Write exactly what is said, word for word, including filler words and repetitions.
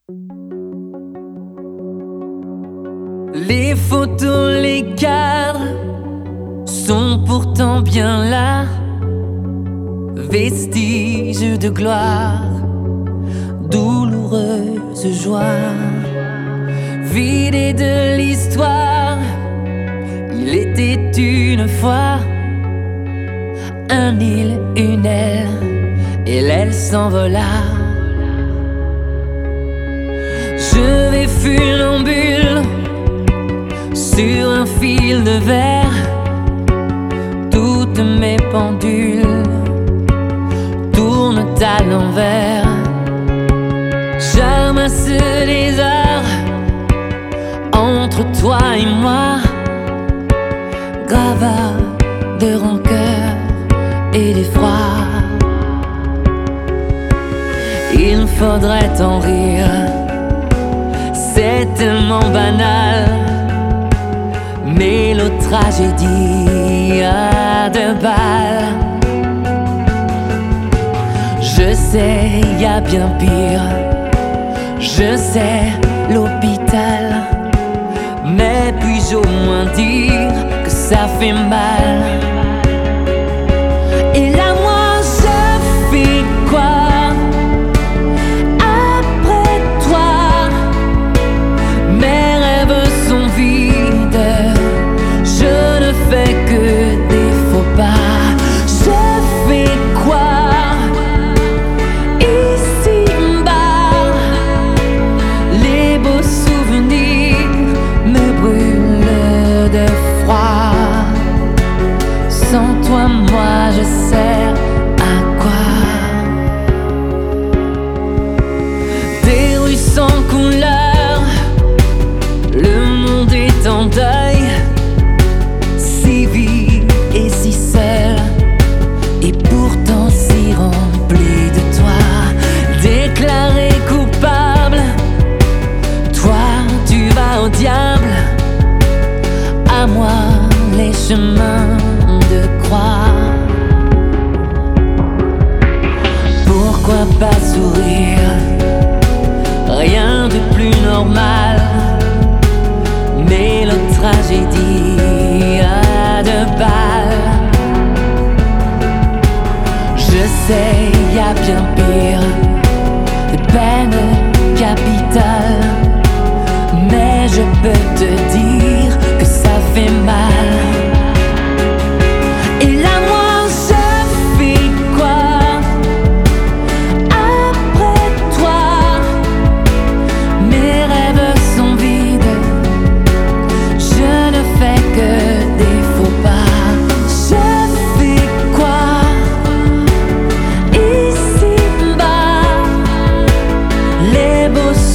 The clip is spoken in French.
Les photos, les cadres sont pourtant bien là, vestiges de gloire, douloureuse joie, vidée de l'histoire. Il était une fois un île, une aile, et l'aile s'envola. Je vais funambule sur un fil de verre, toutes mes pendules tournent à l'envers. J'amasse les heures entre toi et moi, gravat de rancœur et d'effroi. Il faudrait en rire, c'est tellement banal, mélotragédie à deux balles. Je sais, y a bien pire, je sais, l'hôpital, mais puis-je au moins dire que ça fait mal? Et là moi je fais quoi après toi? Mes rêves sont vides, je ne fais que des faux pas. Je fais quoi ici-bas? Les beaux souvenirs me brûlent de froid. Sans toi, moi je sers à quoi? Des rues sans couleur, le monde est en deuil, si vide et si seul, et pourtant si rempli de toi. Déclaré coupable, toi tu vas au diable, à moi les chemins de croix. Pourquoi pas sourire? Rien de plus normal, mélotragédie à deux balles. Je sais, y a bien pire, des peines capitales, mais je peux te dire que ça fait mal. Et là moi je fais quoi après toi? Mes rêves sont vides, je ne fais que des faux pas. Je fais quoi ici-bas? Les beaux